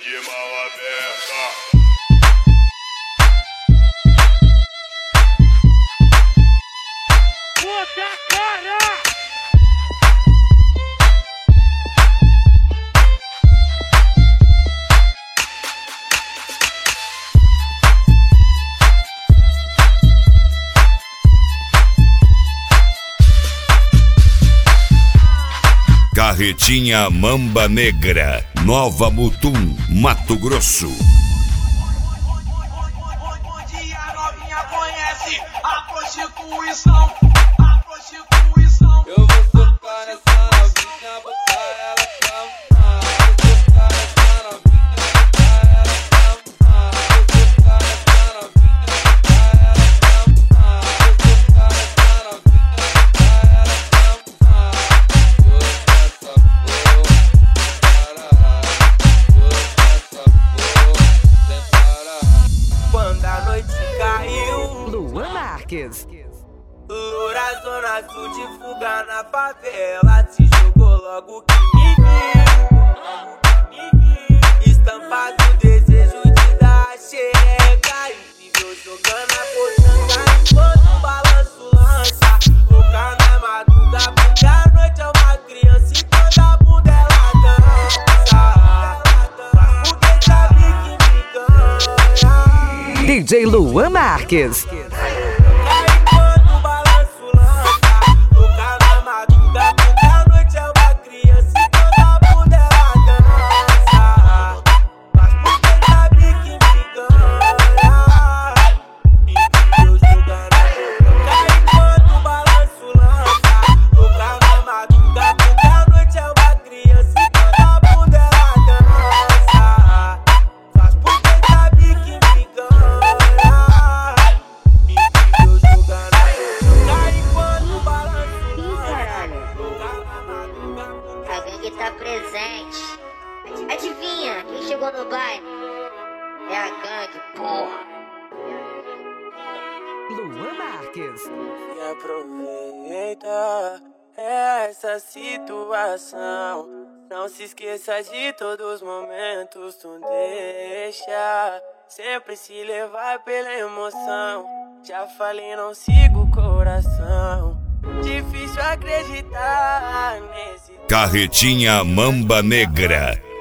de mão aberta. Puta cara! Carretinha Mamba Negra, Nova Mutum, Mato Grosso. Onde a novinha conhece a prostituição, a prostituição. Eu vou socar essa novinha, botar ela pra mamar. Vou socar essa novinha, botar ela pra mamar. Vou socar essa novinha, botar ela pra mamar. Vou socar essa novinha, botar ela pra mamar. Quando a noite caiu, Luan Marques. Loura zona sul de fuga na favela, se jogou logo que me viu. Estampado desejo de dar a xereca, incrível jogando a pochanga enquanto o balanço lança. Louca na madruga, porque a noite é uma criança e toda a bunda ela dança. Mas porque sabe que me ganha. DJ Luan Marques. Enquanto o balanço lança, louca na madruga, porque a noite é uma criança e toda a bunda ela dança. Mas porque sabe que me ganha. Incrível jogando a boca. Enquanto o balanço lança, louca na madruga, porque a noite é uma criança e toda a bunda ela dança. Faz porque sabe que me ganha. Incrível jogando a boca. Enquanto o balanço lança, louca na madruga. A gangue tá presente. Adivinha quem chegou no bairro? É a gangue, porra. Luan Marques. E aproveita essa situação. Não se esqueça de todos os momentos. Tu deixa sempre se levar pela emoção. Já falei, não sigo o coração. Difícil acreditar nesse Carretinha Mamba Negra,